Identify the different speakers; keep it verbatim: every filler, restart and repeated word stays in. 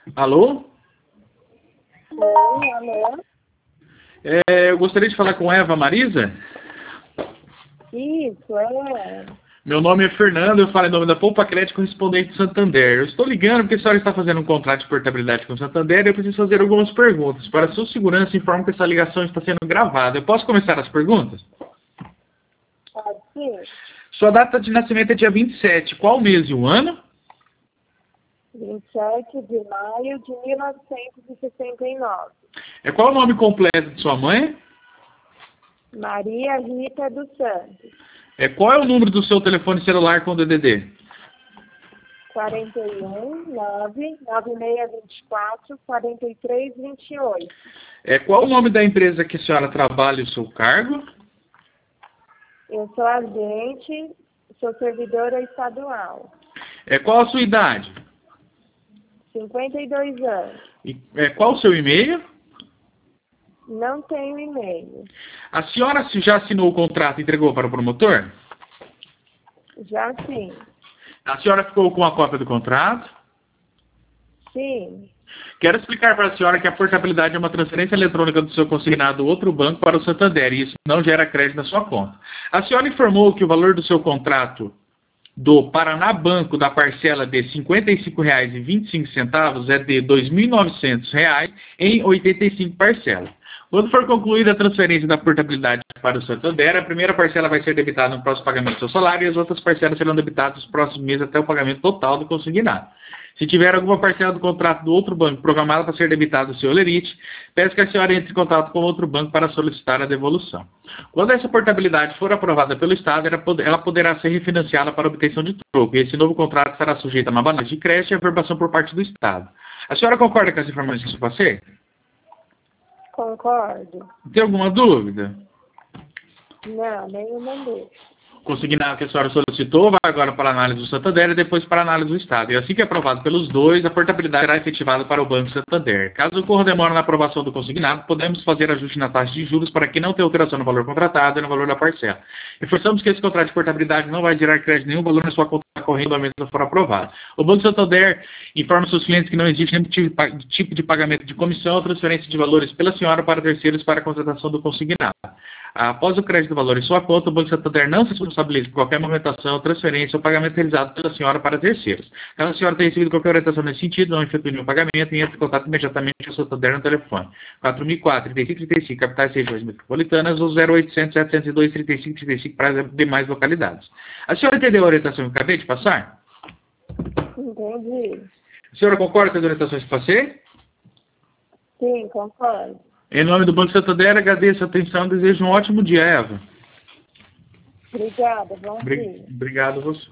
Speaker 1: Alô?
Speaker 2: Oi, alô?
Speaker 1: É, eu gostaria de falar com Eva Marisa.
Speaker 2: Isso, é.
Speaker 1: Meu nome é Fernando, eu falo em nome da Poupa Crédito correspondente do Santander. Eu estou ligando porque a senhora está fazendo um contrato de portabilidade com o Santander e eu preciso fazer algumas perguntas. Para a sua segurança, informo que essa ligação está sendo gravada. Eu posso começar as perguntas?
Speaker 2: Pode ser.
Speaker 1: Sua data de nascimento é dia vinte e sete. Qual mês e o ano?
Speaker 2: vinte e sete de maio de mil novecentos e sessenta e nove.
Speaker 1: É qual o nome completo de sua mãe?
Speaker 2: Maria Rita dos Santos.
Speaker 1: É qual é o número do seu telefone celular com D D D?
Speaker 2: quarenta e um, nove, nove seis dois quatro, quarenta e três, vinte e oito.
Speaker 1: É qual o nome da empresa que a senhora trabalha e o seu cargo?
Speaker 2: Eu sou agente, sou servidora estadual.
Speaker 1: É qual a sua idade?
Speaker 2: cinquenta e dois anos.
Speaker 1: E é qual o seu e-mail?
Speaker 2: Não tenho e-mail.
Speaker 1: A senhora se já assinou o contrato e entregou para o promotor?
Speaker 2: Já sim.
Speaker 1: A senhora ficou com a cópia do contrato?
Speaker 2: Sim.
Speaker 1: Quero explicar para a senhora que a portabilidade é uma transferência eletrônica do seu consignado do outro banco para o Santander e isso não gera crédito na sua conta. A senhora informou que o valor do seu contrato do Paraná Banco da parcela de cinquenta e cinco reais e vinte e cinco centavos é de dois mil e novecentos reais em oitenta e cinco parcelas. Quando for concluída a transferência da portabilidade para o Santander, a primeira parcela vai ser debitada no próximo pagamento do seu salário e as outras parcelas serão debitadas nos próximos meses até o pagamento total do consignado. Se tiver alguma parcela do contrato do outro banco programada para ser debitada do seu Olerite, peço que a senhora entre em contato com o outro banco para solicitar a devolução. Quando essa portabilidade for aprovada pelo Estado, ela poderá ser refinanciada para obtenção de troco, e esse novo contrato estará sujeito a uma balança de crédito e averbação por parte do Estado. A senhora concorda com as informações que eu passei?
Speaker 2: Concordo.
Speaker 1: Tem alguma dúvida?
Speaker 2: Não, nenhuma dúvida.
Speaker 1: Consignado que a senhora solicitou vai agora para a análise do Santander e depois para a análise do Estado. E assim que aprovado pelos dois, a portabilidade será efetivada para o Banco Santander. Caso ocorra demora na aprovação do consignado, podemos fazer ajuste na taxa de juros para que não tenha alteração no valor contratado e no valor da parcela. Reforçamos que esse contrato de portabilidade não vai gerar crédito nenhum valor na sua conta corrente quando a for aprovado. O Banco Santander informa seus clientes que não existe nenhum tipo de pagamento de comissão ou transferência de valores pela senhora para terceiros para a contratação do consignado. Após o crédito do valor em sua conta, o Banco Santander não se responsabiliza por qualquer movimentação, transferência ou pagamento realizado pela senhora para terceiros. Caso a senhora tenha recebido qualquer orientação nesse sentido, não efetue nenhum pagamento e entre em contato imediatamente com o Santander no telefone quatro mil e quatro, trinta e cinco, trinta e cinco, capitais e regiões metropolitanas ou zero oitocentos, setecentos e dois, trinta e cinco, trinta e cinco para as demais localidades. A senhora entendeu a orientação que eu acabei de passar?
Speaker 2: Entendi.
Speaker 1: A senhora concorda com as orientações que passei?
Speaker 2: Sim, concordo.
Speaker 1: Em nome do Banco Santander, agradeço a atenção e desejo um ótimo dia, Eva.
Speaker 2: Obrigada, bom dia.
Speaker 1: Obrigado a você.